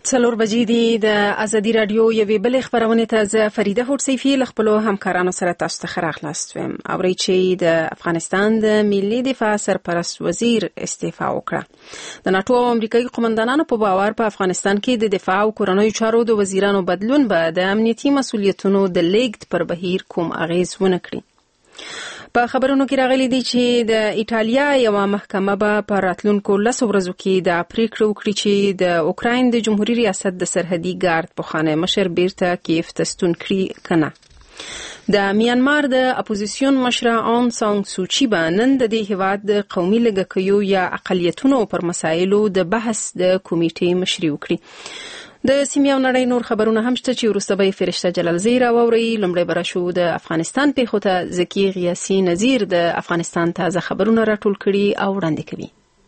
څلور بجې دي. د ازادي رادیو یوې بلې خبرونې ته زه فریده هوډسیفي له خپلو همکارانو سره تاسو ته ښه راغلاست وایم. اورئ چې د افغانستان د ملي دفاع سرپرست وزیر استعفا وکړه. د ناټو او امریکایي قومندانانو په باور په افغانستان کې د دفاع او کورنیو چارو د وزیرانو بدلون به د امنیتي مسؤلیتونو د لیږد پر بهیر کوم اغیز ونه کړي. په خبرونو کې راغلي دي چې د ایټالیا یو محکمه به په راتلونکو 10 ورځو کې د پریکړه وکړي چې د اوکراین د جمهوریت ریاست د سرحدي ګارد پخوانی مشر بیرته کیف ته ستون کړي کنه. د میانمار د اپوزیسیون مشره آن سان سوچي به نن د دې هیواد د قومي لږکیو یا اقلیتونو پر مسایلو د بحث د کمیټې مشري وکړي. د سیمې او نړۍ نور خبرونه هم شته چې وروسته به فرشته جلالزی راووري. لومړی به راشو د افغانستان پیښو ته. زکی غیاثي نذیر د افغانستان تازه خبرونه راټول کړي او وړاندې کوي.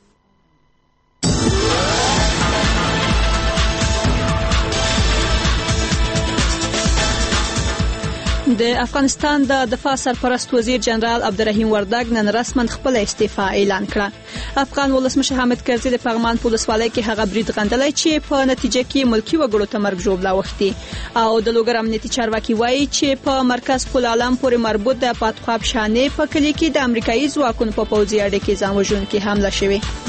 د افغانستان د دفاع سرپرست وزیر جنرال عبدالرحیم وردګ نن رسما خپل استعفا اعلان کړه. افغان ولسمشر حامد کرزي د پغمان په ولسوالۍ کې هغه برید غندلی چې په نتیجه کې ملکی وګړو ته مرګ ژوبله وختي او د لوګر امنیتي چارواکي وایي چې په مرکز پل عالم پورې مربوط د پاتخواب شانې په کلی کې د امریکایي ځواکونو په پوځي اډې کې ځان وژونکې حمله شوې.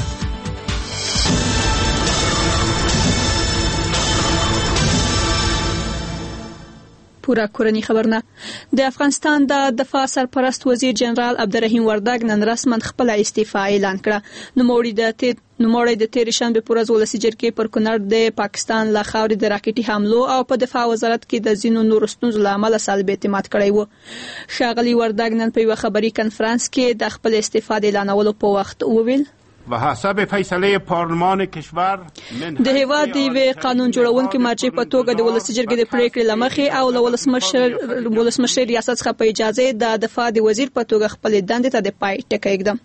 پورا کورنی خبرونه. د افغانستان د دفاع سرپرست وزیر جنرال عبدالرحیم وردګ نن رسما خپل استعفا اعلان کړه. نوموړی د تیر شنبه پر ورځ ولسي جرګې پر کونړ د پاکستان له خاورې د راکټي حملو او په دفاع وزارت کې د ځینو نورو ستونزو له امله سلب اعتماد کړی و. ښاغلي وردګ نن په یو خبري کنفرانس کې د خپل استعفا د اعلانولو په وخت وویل و حسب فیصله پارلمان کشور د هیواد د قانون جوړونکو مرجع په توګه د ولسي جرګې د پریکړې لمخې او له ولسمشر ریاست څخه په اجازه د دفاع د وزیر په توګه خپل دندې ته د پای ټکی ایږدم.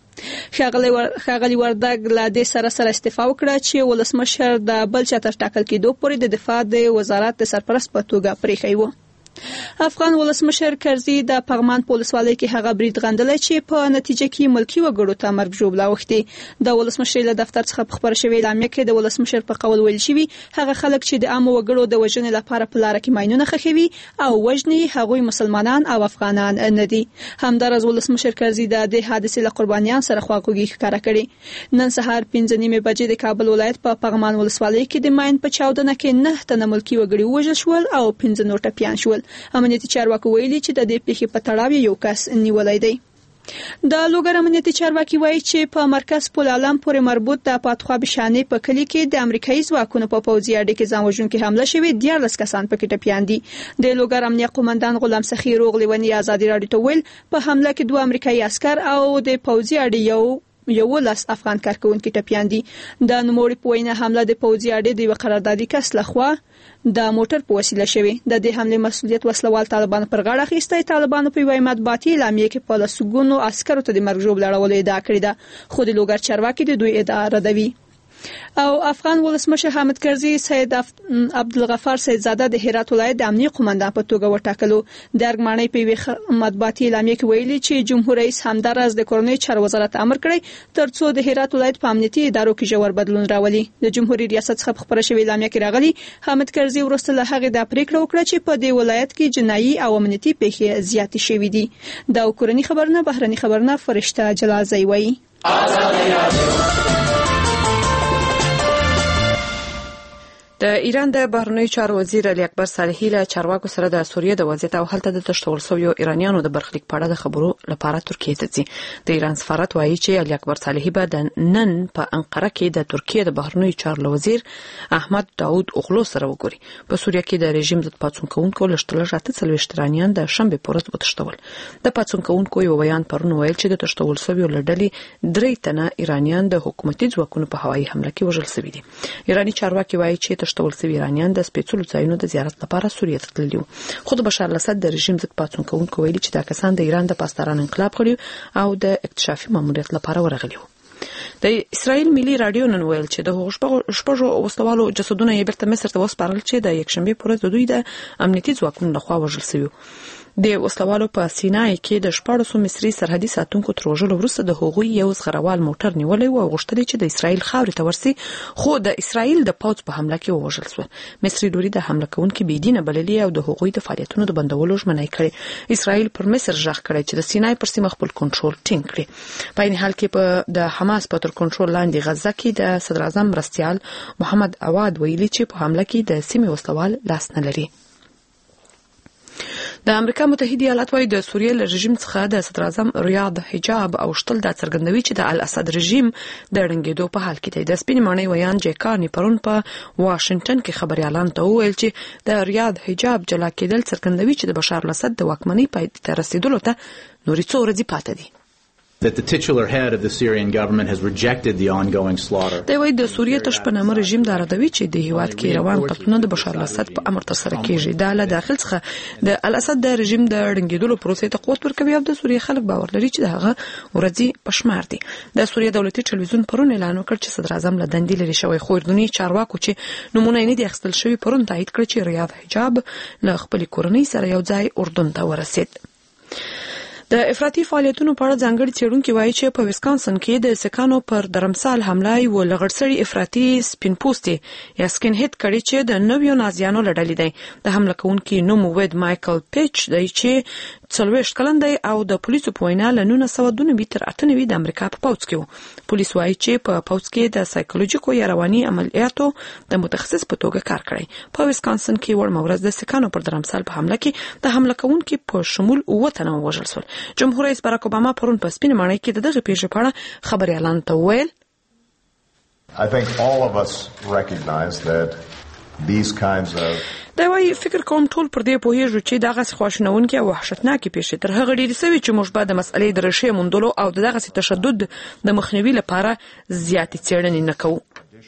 ښاغلي وردګ له دې سره استعفا وکړه چې ولسمشر د بل چا تر ټاکل کېدو پورې د دفاع د وزارت د سرپرست په توګه پریښی و. افغان ولسمشر کرزي د پغمان په ولسوالۍ کې هغه برید غندلی چې په نتیجه کې ملکی وګړو ته مرګ ژوبله وختي. د ولسمشر له دفتر څخه په خبره شوې اعلامیه کې د ولسمشر په قول ویل شوي هغه خلک چې د عامو وګړو د وژنې لپاره په لاره کې ماینونه خښوي او وژني هغوی مسلمانان او افغانان نه دي. همداراز ولسمشر کرزي د دې حادثې له قربانیان سره خواخوږي ښکاره کړې. نن سهار 5:30 بجې د کابل ولایت په پغمان ولسوالۍ کې د ماین په چاودنه کې 9 تنه ملکی وګړي وژل شول او 15 نور ټپیان شول. امنیتي چارواکي ویلي چې د دې پیښې په تړاو یو کس نیولای دی. د لوګر امنیتي چارواکي وایي چې په مرکز پل عالم پورې مربوط د پاتخواب شانې په کلی کې د امریکایي ځواکونو په پوځي اډې کې ځان وژونکې حمله شوې. 14 کسان پکې ټپیان دي. د لوګر امنیه قومندان غلام سخي روغ لیونی ازادي رادیو ته ویل په حمله کې 2 امریکایي عسكر او د پوځي اډې یو لاس افغان کارکونکي ټپیان دي. د نوموړي په وینا حمله د پوځي اډې د قراردادي کس لخوا د موټر په وسیله شوی. د دې حمله مسؤلیت وسلوال طالبانو پر غاړه اخیستی. طالبانو په یوه مطبوعاتي اعلامیه کې په لسګونو عسکرو ته د مرګ ژوبله اړولو ادعا کړې ده، خو د لوګر چارواکي د دوی ادعا ردوي. او افغان ولسمشر حامد کرزي سید عبدالغفار سیدزاده د هرات ولایت د امنیه قومندان په توګه وټاکلو. د ارګمانۍ په یوه مطبوعاتي اعلامیه کې ویلي چې جمهور رئیس همداراز د کورنیو چارو وزارت امر کړی ترڅو د هرات ولایت په امنیتي ادارو کې ژور بدلون راولي. د جمهوریت ریاست څخه په خبره شوې اعلامیه کې راغلي حامد کرزي وروسته له هغې د پریکړه وکړه چې په دې ولایت کې جنایي او امنیتي پیښې زیاتې شوې دي. دا کورنی خبرونه بهرني خبرونه فرشته جلالزی وایي. د ایران د بهرنیو چارو وزیر علي اکبر صالحي له چارواکو سره د سوریه د وضعیت او هلته د تښتول شویو ایرانیانو د برخلیک په اړه د خبرو لپاره ترکیه ته ځي. د ایران سفارت وایي چې علي اکبر صالحي به د نن په انقره کې د ترکیه د بهرنیو چارو وزیر احمد داود اوغلو سره وګوري. په سوریه کې د رژیم ضد پاڅون کوونکو لشتل 48 ایرانیان د شنبه په ورځ وتښتول. د پاڅون کوونکو یو بیان پرون ویل چې د تښتول شویو لړلې 3 تنه ایرانیان د حکومتي ځواکونو په هوایي حمله کې وژل شوي دي. ایرانی چارواکي وایي چې تښتول شوي ایرانیان د سپېڅلو ځایونو د زیارت لپاره سوریه ته تللي وو. خو د بشار الاسد د رژیم ضد پاڅون کوونکو ویلي چې دا کسان د ایران د پاسداران انقلاب غړي او د اکتشافي ماموریت لپاره ورغلي وو. د اسرائیل ملي رادیو نن ویل چې د شپږو وسلوالو جسدونه یې بیرته مصر ته وسپارل چې د یکشنبه پر ورځ د دوی د امنیتي ځواکونو لخوا وژل شوي. د وسلوالو په سینای کې د 1400 مصري سرحدي ساتونکو تر وژلو وروسته د هغوی یو زغروال موټر نیولې او غوښتل چې د اسرائیل خاورې ته ورسي، خو د اسرائیل د پوځ په حمله کې وژل شو. مصري لوري د حمله کوونکو بيدینه بللي او د هغوی د فعالیتونو د بندولو ژمنه کړې. اسرائیل پر مصر ژغ کړی چې د سینای پر سیمه خپل کنټرول ټینګ کړي. په این حال کې په د حماس په تر کنټرول لاندې غزه کې د صدر اعظم مرستيال محمد عواد ویلي چې په حمله کې د سیمې وسلوال لاس نه لري. د امریکا متحده ایالات وايي د سوریې له رژیم څخه د صدر اعظم ریاض حجاب او شتل د څرګندوي چې د الاسد رژیم د رنګېدو په حال کې دی. د سپین معنی ویان جیکارنی پرون په واشنگټن کې خبريالان ته وویل چې د ریاض حجاب جلا کېدل څرګندوي چې د بشار الاسد د واکمنۍ پای ته رسیدلو ته نورې څو ورځې پاتې دي. That the titular head of the Syrian government has rejected the ongoing slaughter. د وای د سوریې تشپنامه رژیم د اردوي چې د هیواد کې روان قتلونه د بشار الاسد په امر تر سره کیږي. د له داخل څخه د الاسد د رژیم د رنګېدلو پروسې ته قوت ورکوي او د سوریې خلک باور لري چې دغه ورځي پښمار دي. د سوریې دولتي ټلویزیون پرون اعلان وکړ چې صدر اعظم له دندې لري شوی، خو اردني چارواکو چې نمونه نه دي اخیستل شوی پرون تایید کړ چې ریاض حجاب له خپل کورنۍ سره یو ځای اردن ته ورسید. د افراطي فعالیتونو په اړه ځانګړي څېړونکي وایي چې په ویسکانسن کې د سکانو پر درمسال حمله یو لغړسړي افراطي سپین پوستي یا سکین هډ کړي چې د نویو نازیانو لړلې دی. د حمله کوونکي نوم وید مایکل پیچ دی چې 40 کلن دی او د پولیسو په وینا له 1992 تر 98 د امریکا په پوځ کې و. پولیس وایي چې په پوځ کې د سایکولوژیکو یا رواني عملیاتو د متخصص په توګه کار کړی. په ویسکانسن کې ور مورز د سکانو پر درمسال په حمله کې د حمله کوونکي په شمول 9 تنه وژل شول. جمهور رئیس باراک اوباما پرون په سپین ماڼۍ کې دغه پیښې په اړه خبريالان ته وویل. I think all of us recognize that these kinds of دا وايي فکر کوم ټول پر دې پوهیږو چې دغه خواشنونکي او وحشتناکي پیښې تر هغه ډېرې سوي چې موږ به د مسئلې د ریښې موندلو او دغه تشدد د مخنیوي لپاره زیاتې څېړنې نه کوو.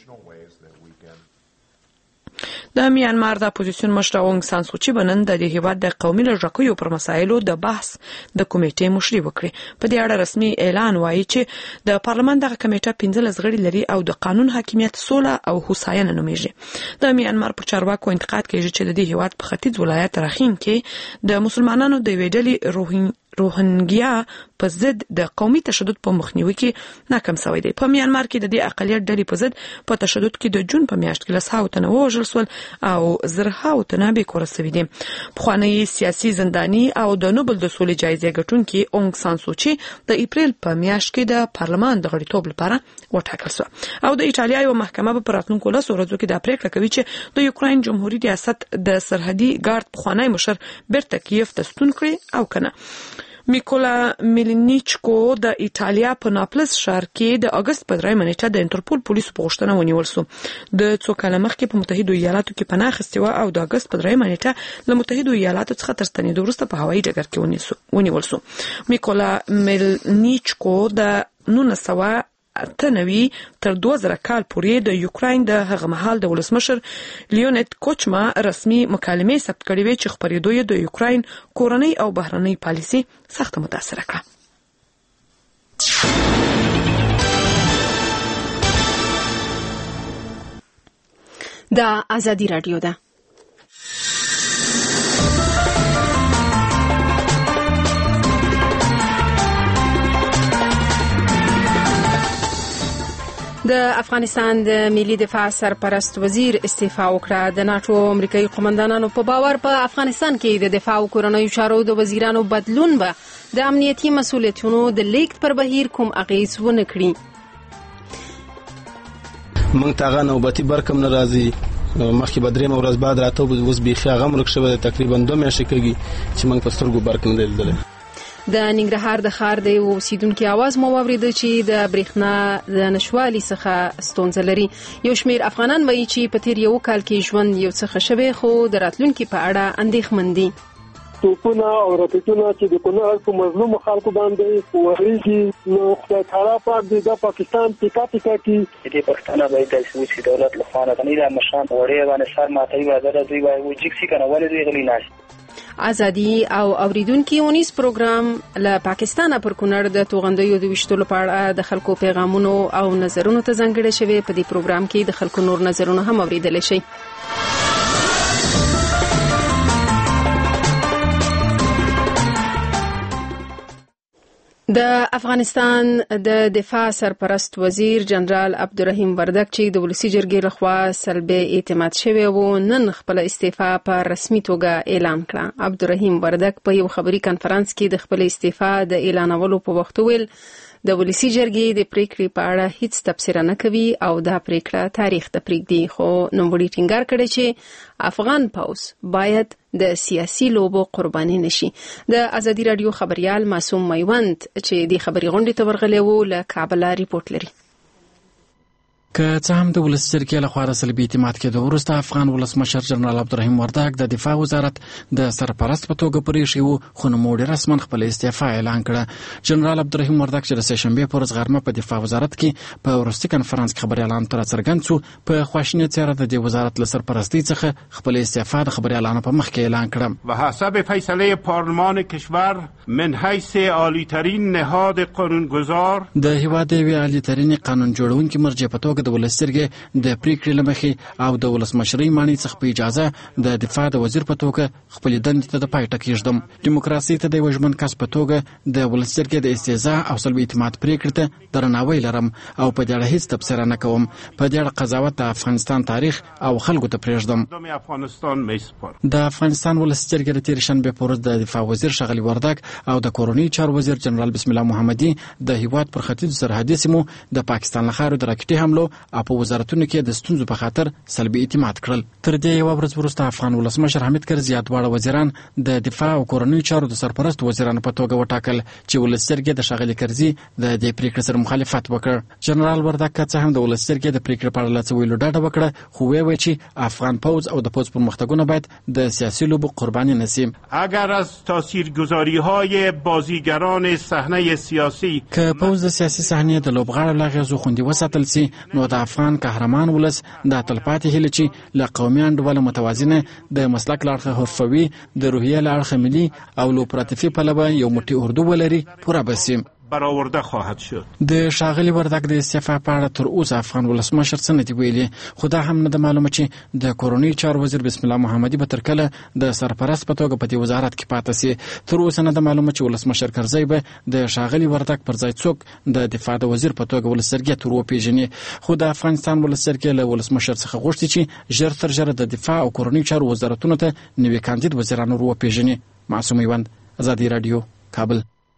د میانمار د اپوزیسیون مشر اونګ سان سوچي بنن د هیواد د قومي لږکیو پر مسایلو د بحث د کمیټې مشري وکړي. په دې اړه رسمي اعلان وایي چې د پارلمان دغه کمیټه 15 غړي لري او د قانون حاکمیت، سوله او هوساینه نومیږي. د میانمار پر چارواکو انتقاد کوي چې د دې هیواد په ختیځ ولایت راخین کې د مسلمانانو د ویډلې روهنګیا په ضد د قومي تشدد په مخنیوي کې ناکام شوی دی. په میانمار کې د دې اقلیت ډلې په ضد په تشدد کې د جون په میاشت کې 100 تنه وژل شول او زرهاو تنه به کور شوی دي. پخوانی سیاسي زنداني او د نوبل د سولې جایزې ګټونکي اونګ سان سوچي د اپریل په میاشت کې د پارلمان د غړیتوب لپاره وټاکل شو او د ایټالیا یو محکمه په راتلونکو 10 ورځو کې د پریکړه کوي چې د یوکراین جمهوریت ریاست د سرحدي ګارد پخوانی مشر بیرته کیف ته ستون کړي او کنه. میکولا میلینیچکو د ایټالیا په ناپلس ښار کې د اگست په 3 نیټه د انټرپول پولیسو په غوښتنه ونیول شو. د څو کاله مخکې په متحده ایالاتو کې پناه اخیستې و او د اگست په 3 نیټه له متحده ایالاتو څخه تر ستنېدو وروسته په هوایي ډګر کې ونیول شو. میکولا میلینیچکو د 1998 تر 2000 کال پورې د یوکراین د هغه مهال د ولسمشر لیونید کوچما رسمي مکالمې ثبت کړې وې چې خبرېدو یې د یوکراین کورنۍ او بهرنۍ پالیسي سخت متاثر کړه. دا ازادي رادیو ده. د افغانستان د ملي دفاع سرپرست وزیر استعفا وکړه. د ناتو امریکایي قومندانانو په باور په افغانستان کې د دفاع او کورنیو چارو د وزیرانو بدلون به د امنیتي مسؤلیتونو د لیږد پر بهیر کوم اغیز ونه کړي. موږ ته هغه نوبتي برکم نه راځي. مخکې به 3 ورځې بعد راته اوس بیخي هغه مرګ شوی تقریبا 2 میاشتې کېږي چې موږ په سترګو برک نه لیدلی. د ننګرهار د ښار د اوسیدونکو आवाज مو واورید چې د برېښنا د نشوالي څخه ستونزه لري. یو شمېر افغانان وایي چې په تیر یو کال کې ژوند یو څه ښه شوی خو د راتلونکي په اړه اندېښمن دي. توپونه او راکټونه چې د کونړ په مظلوم خلکو باندې وریږي نو خدای تعالی پاک دې د پاکستان ټیکا کی دې پښتنه باید د سوچي دولت له خوا نه د مشان وړي باندې سر ماتي وځره دوی وایي جکسي کنه ولې دوی غلي ناش. ازادي او اوریدونکو اونیس پروګرام له پاکستانه پر کونړ د توغندیو د وشتلو په اړه د خلکو پیغامونو او نظرونو ته ځانګړي شوی. په دې پروګرام کې د خلکو نور نظرونه هم اوریدل شي. د افغانستان د دفاع سرپرست وزیر جنرال عبدالرحیم وردګ چې د ولسی جرګې لخوا سلبي اعتماد شوی و نن خپل استعفا په رسمي توګه اعلان کړه. عبدالرحیم وردګ په یو خبري کانفرنس کې د خپل استعفا د اعلانولو په وخت ویل د ولسی جرګې د پریکړې په اړه هیڅ تبصره نه کوي او دا پریکړه تاریخ ته پرېږدي، خو نوموړي ټینګار کړی چې افغان پوځ باید د سیاسي لوبو قرباني نشي. د ازادي رادیو خبريال معصوم میوند چې د خبري غونډې ته ورغلی و له کابل ریپورت لري. که څه هم د ولس جرګې لخوا د سلبي اعتماد کېدو وروسته افغان ولسمشر جنرال عبدالرحیم وردګ د دفاع وزارت د سرپرست په توګه پرېښی و، خو نوموړي رسما خپل استعفا اعلان کړه. جنرال عبدالرحیم وردګ چې د سهشنبې په ورځ غرمه په دفاع وزارت کې په وروستي کنفرانس کې خبريالانو ته راڅرګند شو، په خواشینۍ څېره د دې وزارت له سرپرستۍ څخه خپل استعفا د خبريالانو په مخ کې اعلان کړه. و حسب فیصله پارلمان کشور من حیث عالی‌ترین نهاد قانونگذار د هیواد یوې عالی‌ترین قانون جوړونکي مرجع په توګه د ولس جرګې د پریکړې له مخې او د ولسمشرۍ مانۍ څخه په اجازه د دفاع د وزیر په توګه خپلې دندې ته د پای ټکی ږدم. ډیموکراسۍ ته د یوه ژمن کس په توګه د ولس جرګې د استهزاء او سلبي اعتماد پریکړې ته درناوی لرم او په دې اړه هیڅ تبصره نه کوم. په دې اړه قضاوت د افغانستان تاریخ او خلکو ته پرېږدم. د افغانستان ولس جرګې د تېرې شنبې په ورځ د دفاع وزیر ښاغلي وردګ او د کورنۍ چارو وزیر جنرال بسم الله محمدي د هیواد پر ختیځو سرحدي سیمو د پاکستان له خاورې د راکټي حملو او په وزارتونو کې د ستونزو په خاطر سلبي اعتماد کړل. تر دې یوه ورځ وروسته افغان ولسمشر حامد کرزي دواړه وزیران د دفاع او کورنیو چارو د سرپرست وزیرانو په توګه وټاکل چې ولس جرګې د ښاغلي کرزي د دې پریکړې سره مخالفت وکړ. جنرال وردګ که څه هم د ولس جرګې د پریکړې په اړه له څه ویلو ډډه وکړه، خو ویې چې افغان پوځ او د پوځ پرمختګونه باید د سیاسي لوبو قرباني نشي. اگر از تاثیرگذاری‌های بازیگران صحنه سیاسی که پوځ د سیاسي صحنې د لوبغاړو له اغېزو خوندي وساتل سي، نو د افغان قهرمان ولس د تلپاتې هیله چې له قومي انډوله متوازنه د مسلک له اړخه حرفوي، د روحیې له اړخه ملي او لوپراتیفي پلوه یو موټی اردو ولري پوره بسي برآورده خواهد شد. د ښاغلي وردګ د استعفا په اړه تر اوسه افغان ولسمشر څه نه دي ویلي، خو دا هم نه ده معلومه چې د کورنۍ چارو وزیر بسم الله محمدي به تر کله د سرپرست په توګه په دې وزارت کې پاتې سي. تر اوسه نه ده معلومه چې ولسمشر کرزی به د ښاغلي وردګ پر ځای څوک د دفاع د وزیر په توګه ولس جرګې ته وروپېژني. خو د افغانستان ولس جرګې له ولسمشر څخه غوښتي چې ژر تر ژره د دفاع او کورنۍ چارو وزارتونو ته نوي کاندید وزیران وروپېژني. معصوم میوند، ازادي رادیو، کابل.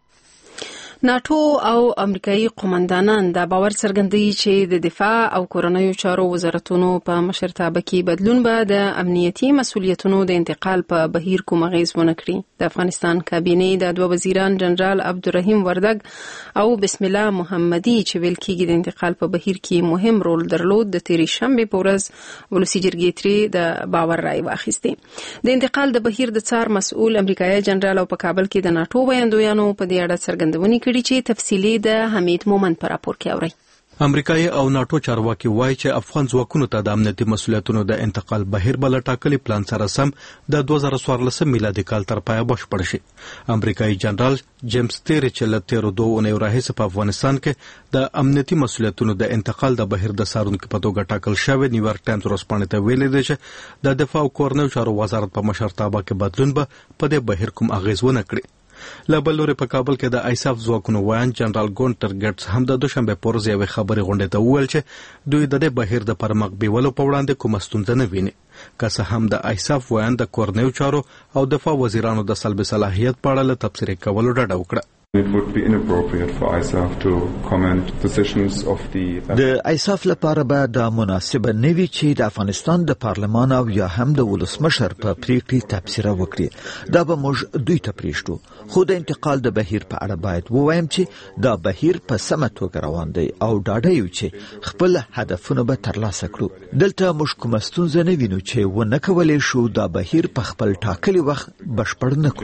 ناتو او امریکایي قومندانان دا باور څرګندوي چې د دفاع او کورنیو چارو وزارتونو په مشرتابه کې بدلون به د امنیتي مسؤلیتونو د انتقال په بهیر کوم اغیز ونه کړي. د افغانستان کابینې د دوه وزیران جنرال عبدالرحیم وردګ او بسم الله محمدي چې ویل کېږي د انتقال په بهیر کې مهم رول درلود، د تېرې شنبې په ورځ ولسي جرګې ترې د باور رای واخیستې. د انتقال د بهیر د څار مسؤل امریکایي جنرال او په کابل کې د ناتو ویاندویانو په دې اړه څرګندونې کړي چې تفصیلی د حمید مومند پر راپور کې اوري. امریکایي او ناتو چارواکي وایي چې افغان ځواکونو ته د امنیتي مسؤلیتونو د انتقال بهیر بل ټاکلي پلان سره سم د 2014 میلادي کال تر پایه بشپړ شي. امریکایي جنرال جیمز تیری چې له تیرو 2 اونیو راهیسې په افغانستان کې د امنیتي مسؤلیتونو د انتقال د بهیر د څارونکي په توګه ټاکل شوی نیویارک ټایمز ورځپاڼې ته ویلي دی چې د دفاع او کورنیو چارو وزارت په مشرتابه کې بدلون به په دې بهیر کوم اغیز ونه کړي. له بل لوري په کابل کې د ایساف ځواکونو وایي جنرال ګونټر ګټس هم د دوشنبه په ورځ یوې خبرې غونډې ته وویل چې دوی د دې بهیر د پرمخ بیولو په وړاندې کومه ستونزه نه ویني. که څه هم د ایساف وایي د کورنیو چارو او دفاع وزیرانو د سلب صلاحیت په اړه له تبصرې کولو ډډه وکړه. It would be inappropriate for ISAF to comment decisions of the ISAF لپاره به دا مناسبه نه وي چې د افغانستان د پارلمان او یا هم د ولسمشر په پریکړې تبصره وکړي. دا به موږ دوی ته پریږدو، خو د انتقال د بهیر په اړه باید ووایم چې دا بهیر په سمه توګه روان دی او ډاډه یو چې خپل هدفونه به ترلاسه کړو. دلته موږ کومه ستونزه نه وینو چې ونه کولی شو دا بهیر په خپل ټاکلي وخت بشپړ نه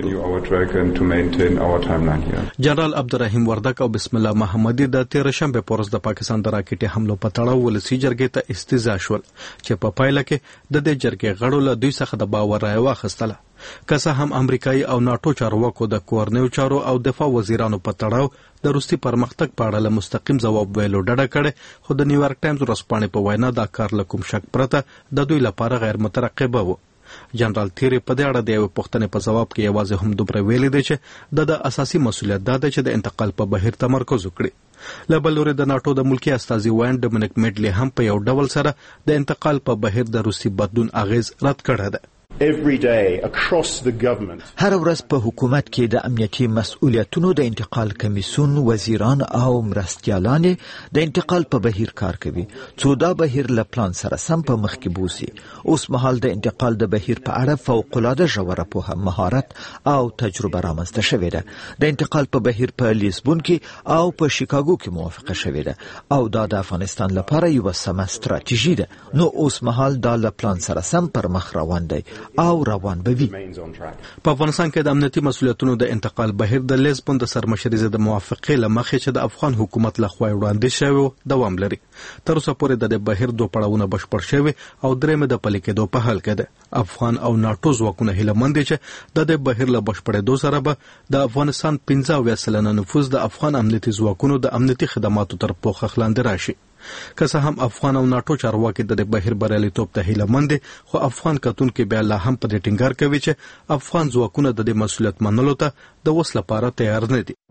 کړو. جنرال عبدالرحیم وردګ او بسم الله محمدي د 13 شنبې په ورځ د پاکستان د راکټي حملو په تړاو ولسي جرګې ته استیضاح شول چې په پایله کې د دې جرګې غړو له دوی څخه د باور رای واخیستله. که څه هم امریکایي او ناتو چارواکو د کورنیو چارو او دفاع وزیرانو په تړاو د روسي پرمختګ په اړه مستقیم ځواب ویلو ډډه کړې، خو د نیویارک ټایمز ورځپاڼې په وینا دا کار له کوم شک پرته د دوی لپاره غیر مترقبه و. جنرال تیری په دې اړه د یو پوښتنې په جواب کې یوازې هم دومره ویلي دی چې د اساسي مسؤلیت دا دی چې د انتقال په بهیر تمرکز وکړي. له بل لوري د ناټو د ملکی استازي وین ډومینیک میډلی هم په یو ډول سره د انتقال په بهیر د روسي بدلون اغیز رد کړی دی. Every day across the government. هر ورځ په حکومت کې د امنیتي مسؤلیتونو د انتقال کمیسیون وزیران او مرستیالان د انتقال په بهیر کار کوي څو دا بهیر له پلان سره سم په مخ کې بوزي. اوس مهال د انتقال د بهیر په اړه فوق العاده ژوره پوهه، مهارت او تجربه رامنځته شوې ده. د انتقال په بهیر په لیسبون کې او په شیکاګو کې موافقه شوې ده او دا د افغانستان لپاره یو سمه ستراتیژي ده. نو اوس مهال دا له پلان سره سم پر مخ روان دی او روان بوي. په افغانستان کې د امنیتي مسؤلیتونو د انتقال بهیر د لیسبون د سرمشرۍ د موافقې لمخې چې د افغان حکومت لخوا وړاندې شوی دوام لري. تر اوسه پورې د بهیر 2 پړاوونه بشپړ شوي او درېمه د پلي کېدو په حال کې ده. افغان او ناټو ځواکونه هیله مند دي چې د بهیر له بشپړېدو سره به د افغانستان 15% نفوذ د افغان امنیتي ځواکونو د امنیتي خدماتو تر پوښښ لاندې راشي. که څه هم افغان او ناټو چارواکي د بهیر بریالیتوب ته هیله مند دي، خو افغان کتونکي بیا لا هم په دې ټینګار کوي چې افغان ځواکونه د دې مسؤلیت منلو ته د وس لپاره تیار نه دي.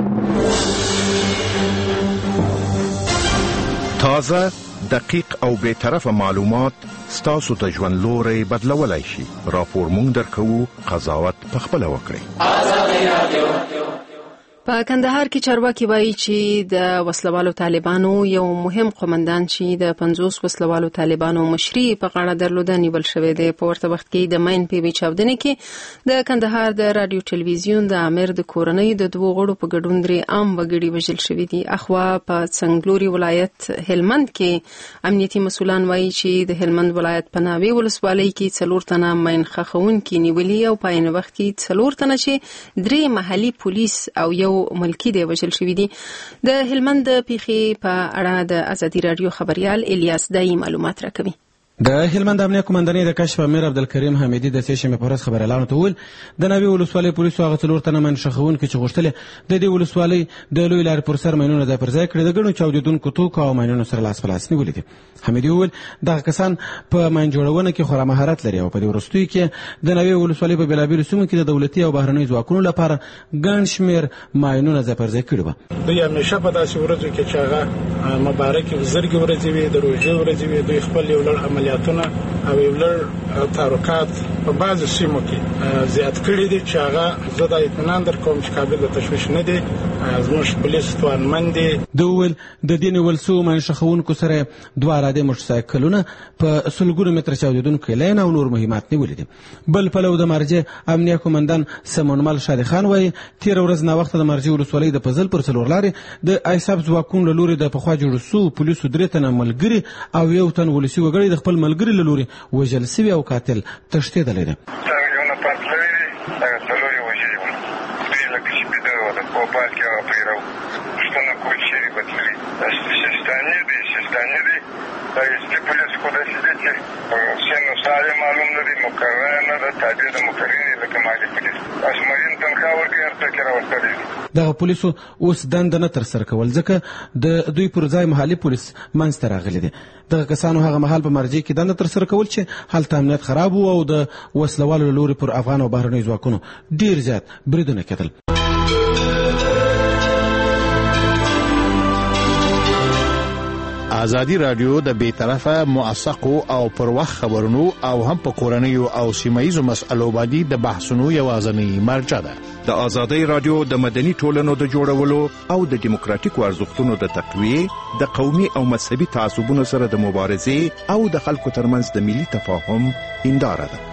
تازه، دقیق او بے طرفه معلومات ستاسو ته ژوند لوري بدلولای شي. راپور مونږ درکوو، قضاوت پخپله وکړئ. آزادي رادیو. په کندهار کې چارواکي وایي چې د وسلوالو طالبانو یو مهم قومندان چې د 50 وسلوالو طالبانو مشري په غاړه درلوده نیول شوی دی. په ورته وخت کې د ماین پی وی چاودنې کې د کندهار د رادیو ټلویزیون د امیر د کورنۍ د 2 غړو په ګډون 3 عام وګړي وژل شوي دي. اخوا په څنګلوري ولایت هلمند کې امنیتي مسولان وایي چې د هلمند ولایت په ناوې ولسوالۍ کې 4 تنه ماین خښونکي نیولي او په عین وخت کې 4 تنه چې 3 محلي پولیس او یو ملکی دی وژل شوی دي. د هلمند پیښې په اړه د ازادي رادیو خبريال الیاس دای معلومات راکوي. د هلمند امنیه کمانډنۍ د کشف امیر عبدالکریم حمیدي د سیشن په ورځ خبريالانو ته ویل د ناوې ولسوالۍ پولیسو هغه 4 تنه منشخون کې چې غوښتل د دې ولسوالۍ د لوی لارې پر سر ماینونه ځای پر ځای کړي د ګڼو چاودیدونکو توکو او ماینونو سره لاس په لاس نیولي دي. حمیدي ویل دغه کسان په ماین جوړونه کې خورا مهارت لري او په دې وروستیو کې د ناوې ولسوالۍ په بېلابېلو سیمو کې د دولتي او بهرنیو ځواکونو لپاره ګڼ شمېر ماینونه ځای پر ځای کړي وو. دوی همیشه په داسې ورځو کې چې هغه مبارکې زرګې ورځې وي، د روژې ورځې وي، دوی خپل یو لړ عملیاتونه او یو لړ تحرکات په بعضو سیمو کې زیات کړي دي چې هغه زه د اطمینان در کوم چې قابل د تشویش نه دي. زموږ پولیس توانمند دي. د ویل د دې نیول سوو منشخونکو سره 2 اراده موټرسایکلونه په سلګونو متره چاودیدونکو لین او نور مهمات نیولي دي. بل پلو د مرجع امنیه کمانډن سمونمل شادي خان وایي تیر ورځ نا وخت د مرجع ولسوالۍ د پزل پر څلور لارې د ایساب ځواکونو له لوري د پخوا جوړ سو پولیسو 3 تنه ملګري او یو تن ولسی وګړي د خپل ملګري له لوري وژل شوی او قاتل تښتېدلی دی. دغه پولیسو اوس دنده نه ترسره کول ځکه د دوی پر ځای محلي پولیس منځته راغلي دي. دغه کسانو هغه مهال په مرجع کې دنده ترسره کول چې هلته امنیت خراب و او د وسلوالو له لوري پر افغان او بهرنیو ځواکونو ډیر زیات بریدونه کېدل. ازادي رادیو د بیطرفه موثقو او پر وخت خبرونو او هم په کورنیو او سیمایي مسایلو باندې د بحثونو یوازینی مرجع ده. د ازادي رادیو د مدني ټولنو د جوړولو او د دیموکراتیکو ارزښتونو د تقویه، د قومي او مذهبي تعصبونو سره د مبارزې او د خلکو ترمنځ د ملي تفاهم هنداره ده.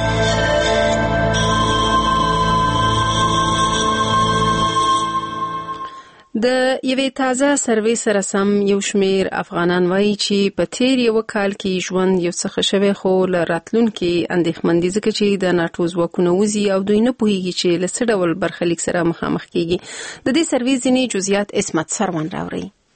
د یوې تازه سروې سره سم یو شمیر افغانان وایي چې په تیر یو کال کې ژوند یو څه ښه شوی، خو له راتلونکي اندېښمن دي ځکه چې د ناټو ځواکونه وځي او دوی نه پوهیږي چې له څه ډول برخلیک سره مخامخ کیږي. د دې سروې ځینې جزئیات اسمت سروان راوړي.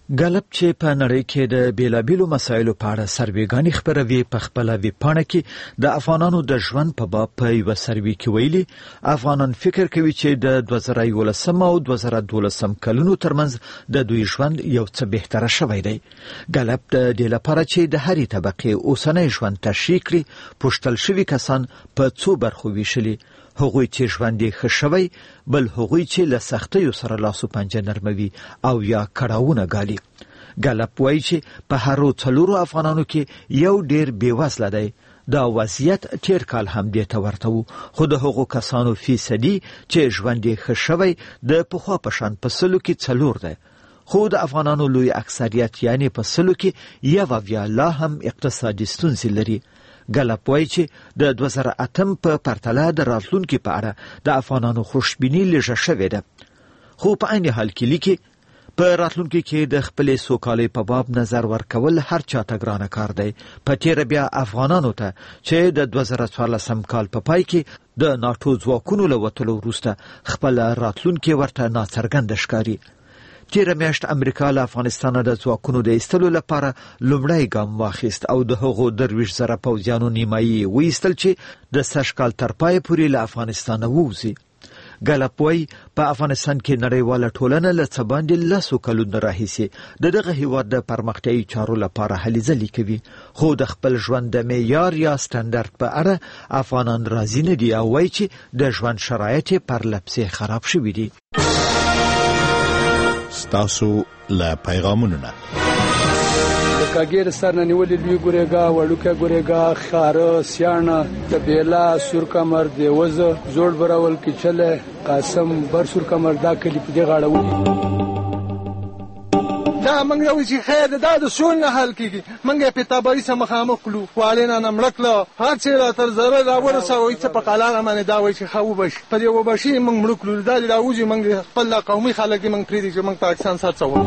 ګالپ چې په نړۍ کې د بیلابیلو مسایلو په اړه سروېګانې خپروي په خپله ویبپاڼه کې د افغانانو د ژوند په باب په یوه سروې کې ویلي افغانان فکر کوي چې د 2011 او 2012 کلونو ترمنځ د دوی ژوند یو څه بهتره شوی دی. ګالپ د دې لپاره چې د هرې طبقې اوسنی ژوند تشریح کړي پوښتل شوي کسان په څو برخو ویشلي، هغوی چې ژوند یې ښه شوی، بل هغوی چې له سختیو سره لاس و پنجه نرموي او یا کړاوونه ګالي. ګالپ وایي چې په هرو 4 افغانانو کې یو ډیر بېوزله دی. دا وضعیت تیر کال هم دې ته ورته و، خو د هغو کسانو فیصدي چې ژوند یې ښه شوی د پخوا په شان په 100 کې 4 دی. خو د افغانانو لوی اکثریت یعنی په 100 کې 1 لا هم اقتصادي ستونزې لري. ګالپ وایي چې د 2008 په پرتله د راتلونکي په اړه د افغانانو خوشبیني لږه شوې ده، خو په عین حال کې لیکي په راتلونکي کې د خپلې سوکالۍ په باب نظر ورکول هر چاته ګرانه کار دی. په تیره بیا افغانانو ته چې د 2014 کال په پای کې د ناټو ځواکونو له وتلو وروسته خپل راتلونکي ورته ناڅرګنده ښکاري. تیره میاشت امریکا له افغانستان د ځواکونو د ایستلو لپاره لومړی ګام واخیست او د هغو 20,000 پوځیانو نیمایي وایستل چې د سږ کال تر پایه پورې له افغانستانه ووځي. ګالپ وایي په افغانستان کې نړیواله ټولنه له څه باندې 10 کلونو راهیسې د دغه هیواد د پرمختیایي چارو لپاره هلې ځلې کوي، خو د خپل ژوند د معیار یا سټنډرډ په اړه افغانان راضي نه دي او وایي چې د ژوند شرایط یې پرلپسې خراب شوي دي. ستاسو له پیغامونو نه د کاګیر سر نه نیولې لوی ګورېګا، وړوکه ګورېګا، خاره، سیانه، تبیلا، سور کمر، دیوزه، زوړ براول کې چله، قاسم، بر سور کمر، دا کلی په دې غاړه ولي. دا منګ یو چې خیر دا د سول نه حل کیږي، منګ په تابعی سم مخامخ کلو والینا نمړکله هر څه را تر زره را ورسوي چې په قالانه باندې دا وای چې خو بش په یو بشي منګ مړکلو دا د اوځي منګ خپل قومي خلک منګ پریدي چې منګ پاکستان سات څو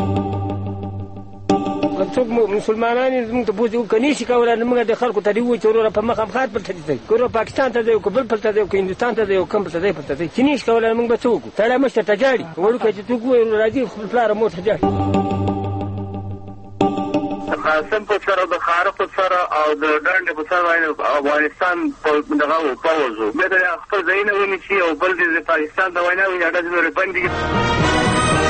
څوک مسلمانان زموږ ته بوزي کني شي کولای موږ د خلکو ته دی و چې ورو په مخامخات پر تدي کوي پاکستان ته دی او بل پر تدي او هندستان ته دی او کوم ته دی پر تدي چې نيش کولای موږ به څوک تړه مشته تجاري ورکه چې تو ګور راځي خپل پلار مو تجاري قاسم په سره د خارق په سره او د ډنډ په سره افغانستان په دغه پاوزو به د خپل ځای نه ونیسي او بل د پاکستان د وینا ویني اډه زموږ باندې.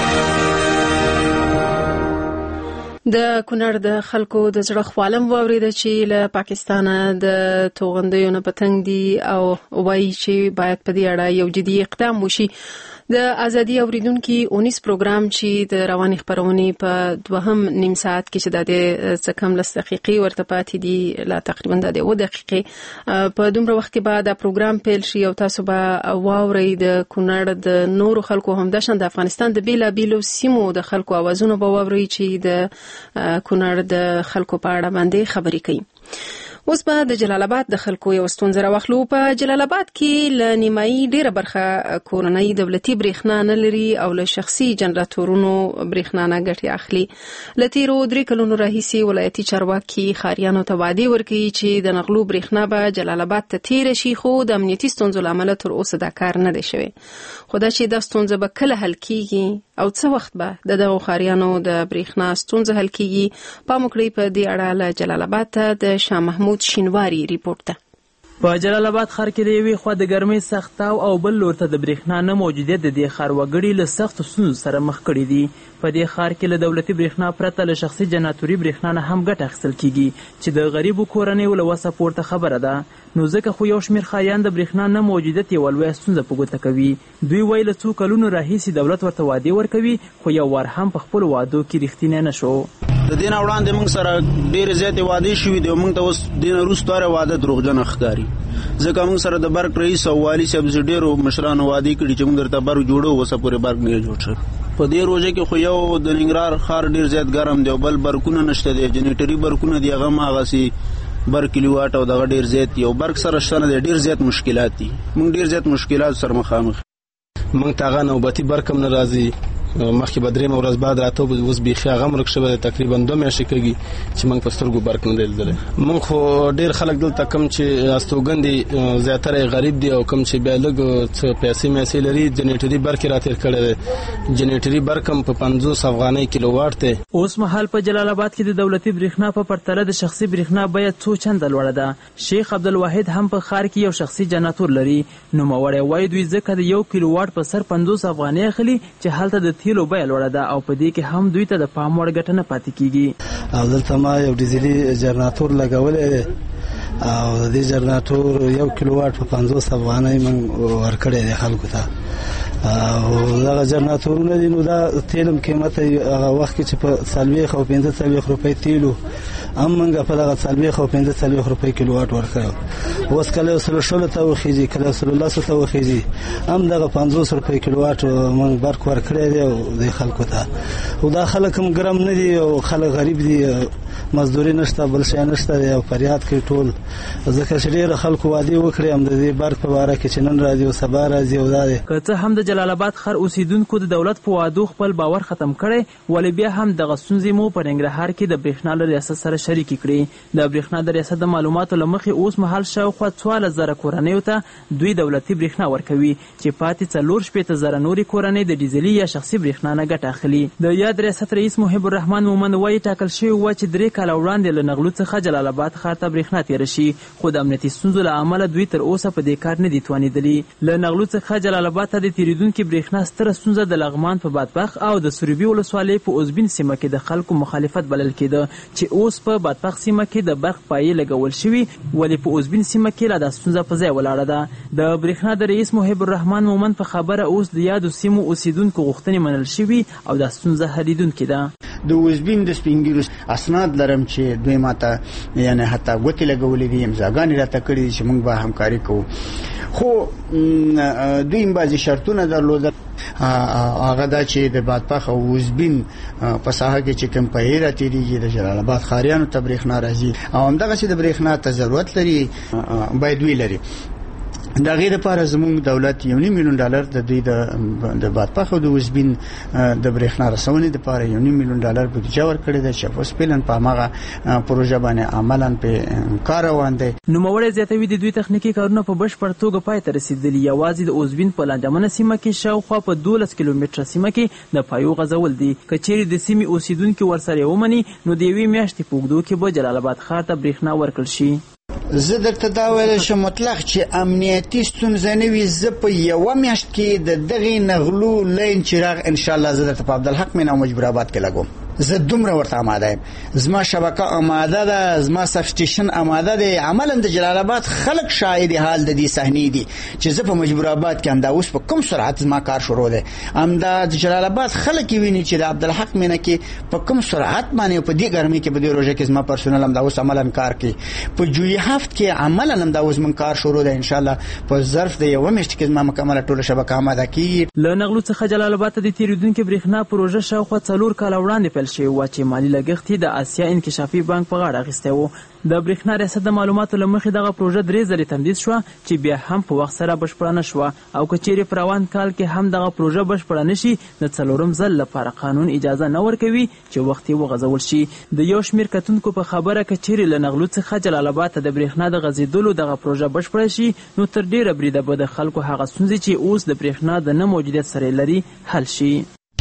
د کونړ د خلکو د زړه خوالم واورید چې له پاکستانه د توغندیو نه پتنګ دي او وایي چې باید په دې اړه یو جدي اقدام وشي. د ازادي اوریدونکو 19 پروګرام چې د رواني خبرونې په 2.5 ساعت کې چې د څه کم لس دقیقې ورته پاتې دي لا تقریبا د 2 دقیقې په دومره وخت کې بعد دا پروګرام پیل شي او تاسو به واورئ د کونړ د نورو خلکو هم د شان د افغانستان د بیلابیلو سیمو د خلکو اوازونه به واورئ چې د کونړ د خلکو په اړه باندې خبرې کوي. اوس به د جلال آباد د خلکو یو ستونزه راوخلو. په جلال آباد کې ل نیمایي ډیره برخه کورنۍ دولتي برېښنا نه لري او له شخصي جنراتورونو برېښنا نه ګټه اخلي. ل تیرو 3 کلونو راهیسې ولایتي چارواکي خاریانو ته وعده ورکوي چې د نغلو برېښنا به جلال آباد ته تیر شي، خو د امنیتي ستونزو لامل تر اوسه دا کار نه دی شوی. خو دا چې دا ستونزه به کله حل کیږي او څه وخت به دغه خاریانو د برېښنا ستونزه حل کیږي پام وکړئ. په دې اړه له جلال آباد ته د شاه محمود شینواری ریپورت ده. په جلال آباد ښار کې د یوې خوا د ګرمۍ سخت تاو او بل لور ته د برېښنا نه موجودیت د دې ښار وګړي له سختو ستونزو سره مخ کړي دي. په دې ښار کې له دولتي برېښنا پرته له شخصي جنراتوري برېښنا نه هم ګټه اخیستل کیږي چې د غریبو کورنیو له وسه پورته خبره ده. نو ځکه خو یو شمېر ښاریان د برېښنا نه موجودیت یوه لویه ستونزه په ګوته کوي. دوی وایي له څو کلونو راهیسې دولت ورته وعدې ورکوي خو یو وار هم په خپلو وعدو کې رښتینی نه شو. د دې نه وړاندې موږ سره ډېرې زیاتې وعدې شوي دي او موږ ته اوس دې نه وروسته هره وعده دروغجنه ښکاري. ځکه موږ سره د برق رئیس او والي صاحب ډېرو مشرانو وعدې کړي چې موږ درته برق جوړو، اوسه پورې برق نه جوړ شوی. په دې روژه کې خو یو د ننګرهار ښار ډېر زیات ګرم دی او بل برقونه نشته دی، جنریټري برقونه دي هغه هم هغسې بر کیلو واټ او دغه ډېر زیات دي او برق سره شته نه دی، ډېر زیات مشکلات دي. موږ ډېر زیات مشکلات سره مخامخ. موږ ته هغه نوبتي برق هم نه راځي، مخکې به درېمه ورځ بعد راته اوس بیخي هغه ورک شوی تقریبا 2 میاشتې کېږي چې موږ په سترګو برق نه دی لیدلی. موږ خو ډېر خلک دلته کم چې استوګن دي زیاتره یې غریب دي او کم چې بیا لږ څه پیسې لري جنریټري برق یې راتېر کړی دی. جنریټري برق هم په 50 افغانۍ کیلو واټ دی. اوس مهال په جلال آباد کې د دولتي برېښنا په پرتله د شخصي برېښنا بیه څو چنده لوړه ده. شیخ عبدالواحد هم په ښار کې یو شخصي جنراتور لري. نوموړی وایي دوی ځکه د 1 کیلو واټ په سر 50 افغانۍ اخلي چې هلته د تیلو بیه لوړه ده او په دې کې هم دوی ته د پام وړ ګټه نه پاتې کېږي. او دلته ما یو ډیزلي جنراتور لګولی دی او د دې جنراتور 1 کیلو واټ په 50 افغانۍ موږ ورکړی دی خلکو ته. او دغه جنراتورونه دي نو دا تیلم قیمت هغه وخت کې چې په 40 او 45 روپۍ تیلو هم موږ په دغه 40 او 45 روپۍ کیلو واټ ورکړو. اوس کله 100 ته وخیږي کله 100 ته وخیږي هم دغه 50 روپۍ کیلو واټ موږ برق ورکړی دی او د خلکو ته. او دا خلک هم ګرم نه دي او خلک غریب دي مزدوري نشته بل شي نشته او فریاد کوي ټول ځکه چې ډېر خلکو وادي وکړي هم د دې برق په اړه کې چې نن راځي او سبا راځي او دا که څه هم د جلال آباد ښار اوسیدونکو د دولت په وعدو خپل باور ختم کړي ولې بیا هم دغه ستونزې مو په ننګرهار کې د برېښنا له ریاست سره شریکې کړي. د برېښنا د ریاست د معلوماتو له مخې اوس مهال شاوخوا 14,000 کورنیو ته دوی دولتي برېښنا ورکوي چې پاتې 14,000 نورې کورنۍ د ډیزلي یا شخصي برېښنا نه ګټه اخلي. د یاد ریاست رئیس محب الرحمن مومند وایي ټاکل شوي وه چې 3 کاله وړاندې له نغلو څخه جلال آباد ښار ته برېښنا تېره شي خو د امنیتي ستونزو له امله دوی تر اوسه په دې کار نه دي توانېدلي. له نغلو څخه جلال آباد ته د تېرېدونکي برېښنا ستره ستونزه د لغمان په بادپخ او د سروبي ولسوالۍ په اوزبین سیمه کې د خلکو مخالفت بلل کېده چې اوس په بادپخ سیمه کې د برق پایې لګول شوي ولې په اوزبین سیمه کې لا دا ستونزه په ځای ولاړه ده. د برېښنا د رئیس محب الرحمن مومند په خبره اوس د یادو سیمو اوسیدونکو غوښتنې منل شوي او دا ستونزه حلیدونکې ده. د اوزبین د سپینګیرو اسناد لرم چې دوی ماته یعنی حتی ګوتې لګولې دي امضاګانې راته کړي دي چې موږ به همکاري کوو خو دوی بعضې شرطونه درلودل هغه دا چې د بادپخ او اوزبین په ساحه کې چې کوم پایې راتېرېږي د جلال آباد ښاریانو ته برېښنا راځي او همدغسې د برېښنا ته ضرورت لري باید وی لري. د هغې دپاره زموږ دولت $1.5 میلیون د دوی د بادپخ او د اوزبین د برېښنا رسونې دپاره $1.5 میلیون بودیجه ورکړې ده چې فعلا په هماغه پروژه باندې عملا پې کار روان دی. نوموړی زیاتوي د دوی تخنیکي کارونه په بشپړ توګه پای ته رسېدلي. یوازې د اوزبین په لانجمنه سیمه کې شاوخوا په 12 کیلومتره سیمه کې د پایو غځول دي. که چیرې د سیمې اوسیدونکي ورسره ومني نو د 1 میاشتې په اوږدو کې به جلال آباد ښار ته برېښنا ورکړل شي. زه درته دا ویلی شم مطلق چې امنیتي ستونزه نه وي زه په 1 میاشت کې د دغې نغلو لین چراغ انشاءالله زه درته په عبدالحق مین او مجبور آباد کې لګوم. زه دومره ورته آماده یم. زما شبکه آماده ده زما سب سټیشن آماده دی. عملا د جلال آباد خلک شاهد حال د دې صحنې دي چې زه په مجبور آباد کې همدا اوس په کوم سرعت زما کار شروع دی. همدا د جلال آباد خلک ویني چې د عبدالحق مینه کې په کوم سرعت باندې په دې ګرمۍ کې په دې روژه کې زما پرسونل همدا اوس عملا کار کوي. په جوی هفت کې عملا همدا اوس من کار شروع دی. انشاءالله په ظرف د 1 میاشتې کې زما مکمله ټوله شبکه آماده کیږي. له نغلو څخه جلال آباد ته د تېرېدونکي برېښنا پروژه شاوخوا 4 کاله وړاندې پیل شوې وه چې مالي لګښت یې د آسیا انکشافي بانک په غاړه اخیستی و. د برېښنا ریاست د معلوماتو له مخې دغه پروژه 3 ځلې تمدید شوه چې بیا هم په وخت سره بشپړه نه شوه او که چیرې په روان کال کې هم دغه پروژه بشپړه نه شي د 4م ځل لپاره قانون اجازه نه ورکوي چې وخت یې وغځول شي. د یو شمېر کتونکو په خبره که چیرې له نغلو څخه جلال آباد ته د برېښنا د غځېدلو دغه پروژه بشپړه شي نو تر ډېره بریده به د خلکو هغه ستونزې چې اوس د برېښنا د نه موجودیت سره لري حل شي.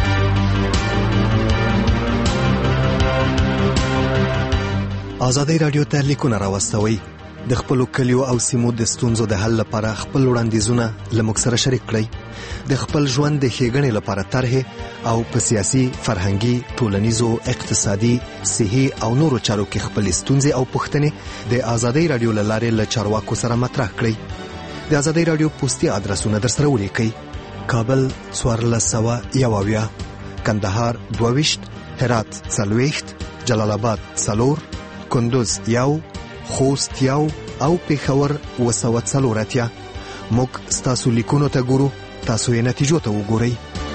ازادي رادیو ته لیکونه راوستوي د خپل کلیو او سیمو د ستونزو د حل لپاره خپل وړاندیزونه لمک سره شریک کړئ. د خپل ژوند د ښېګڼې لپاره طرحې او په سیاسي، فرهنګي، ټولنیزو، اقتصادي، صحي او نورو چارو کې خپل ستونزې او پوښتنې د ازادي رادیو له لارې له چارواکو سره مطرح کړئ. د ازادي رادیو پوسټي ادرسونه درسره ولیکئ: کابل 1401، کندهار 22، هرات 40، جلال آباد 4، کندوز 1، خوست 1 او پېښور 240. موږ ستاسو لیکونو ته ګورو، تاسو یې نتیجو ته وګورئ.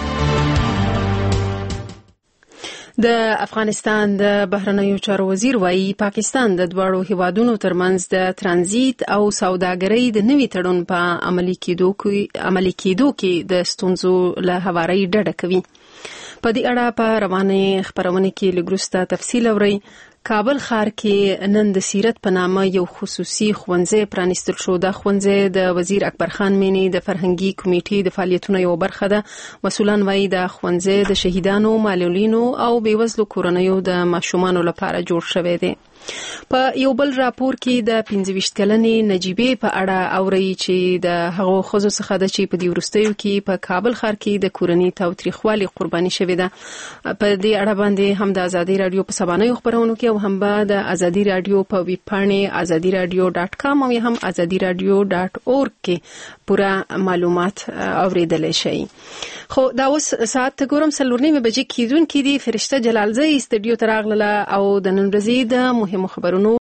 د افغانستان د بهرنیو چارو وزیر وایي پاکستان د دواړو هیوادونو ترمنځ د ترانزیت او سوداګرۍ د نوي تړون په عملي کېدو کې د ستونزو له هوارۍ ډډه کوي. په دې اړه په روانه خبرونه کې لګروسته تفصیل اوري. کابل ښار کې نن د سیرت په نامه یو خصوصي ښوونځی پرانیستل شو. د ښوونځی د وزیر اکبر خان مینی د فرهنګي کمیټې د فعالیتونو یو برخه ده. مسؤلان وایي د ښوونځی د شهیدانو، معلولینو او بیوزلو کورنیو د ماشومانو لپاره جوړ شوی دی. په یو بل راپور کې د 25 کلنې نجیبې په اړه اوري چې د هغو ښځو څخه د چې په دې وروستیو کې په کابل ښار کې د کورنۍ تاوتریخوالي قرباني شوې ده. په دې اړه باندې هم د ازادي رادیو په سبانیو خبرونو کې او هم د ازادي رادیو په ویب پاڼې azadiradio.com او هم azadiradio.org کې پورا معلومات اوریدل شي. خو دا اوس ساعت ګورم 4:30 بجې کېدون کې دی. فرشته جلالزی استډیو ته راغله او د نن ورځې د مهمو خبرونو